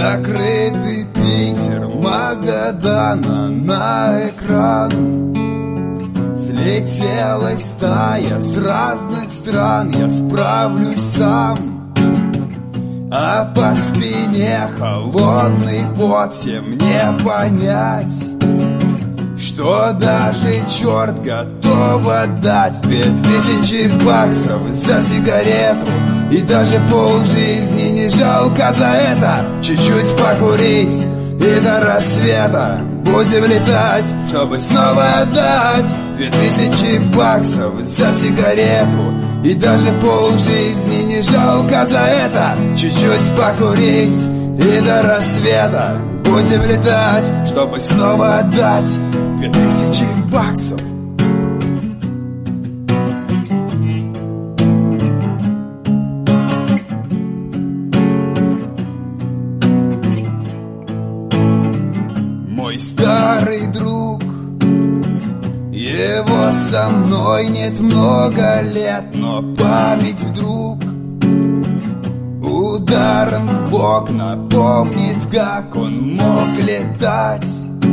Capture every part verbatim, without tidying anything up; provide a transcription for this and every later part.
Закрытый Питер, Магадана на экран. Слетелась стая с разных стран, я справлюсь сам. А по спине холодный пот, всем не понять, что даже черт готов отдать две тысячи баксов за сигарету. И даже полжизни не жалко за это. Чуть-чуть покурить и до рассвета будем летать, чтобы снова отдать две тысячи баксов за сигарету. И даже полжизни не жалко за это. Чуть-чуть покурить и до рассвета будем летать, чтобы снова отдать две тысячи баксов. Мой старый друг, его со мной нет много лет, но память вдруг ударом в бок напомнит, как он мог летать.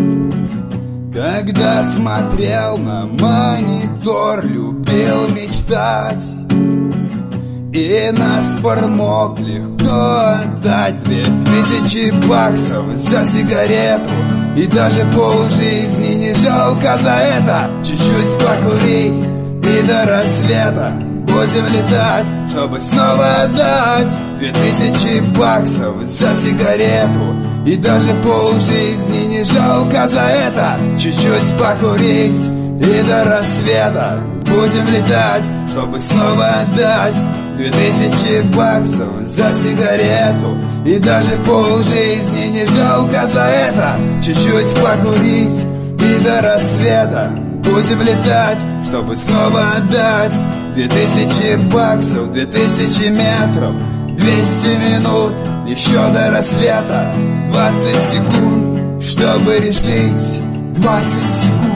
Когда смотрел на монитор, любил мечтать. И на спор мог легко отдать две тысячи баксов за сигарету. И даже полжизни не жалко за это. Чуть-чуть покурить и до рассвета будем летать, чтобы снова отдать две тысячи баксов за сигарету. И даже полжизни не жалко за это. Чуть-чуть покурить и до рассвета будем летать, чтобы снова отдать две тысячи баксов за сигарету. И даже полжизни не жалко за это. Чуть-чуть покурить и до рассвета будем летать, чтобы снова отдать две тысячи баксов, две тысячи метров, двести минут, еще до рассвета, двадцать секунд, чтобы решить, двадцать секунд.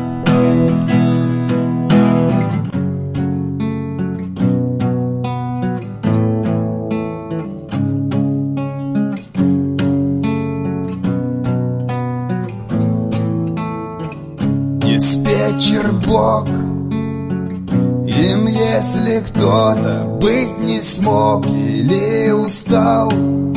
Диспетчер Бог, им если кто-то быть не смог или устал,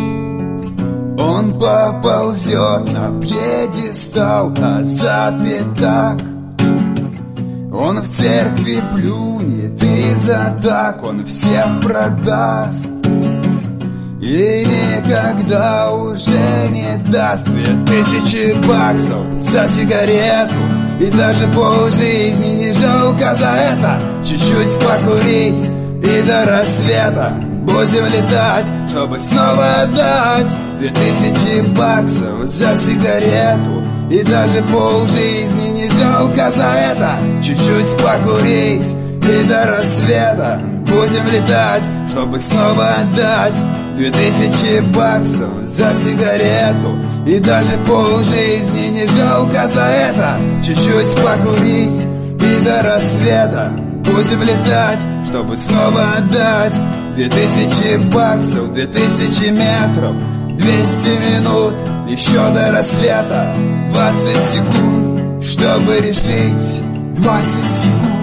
он поползет на пьедестал, а за пятак он в церкви плюнет, и за так он всех продаст. И никогда уже не даст две тысячи баксов за сигарету. И даже полжизни не жалко за это. Чуть-чуть покурить и до рассвета будем летать, чтобы снова отдать две тысячи баксов за сигарету. И даже полжизни не жалко за это. Чуть-чуть покурить и до рассвета будем летать, чтобы снова отдать две тысячи баксов за сигарету. И даже полжизни не жалко за это. Чуть-чуть покурить и до рассвета будем летать, чтобы снова отдать две тысячи баксов, две тысячи метров, двести минут, еще до рассвета, двадцать секунд, чтобы решить, двадцать секунд.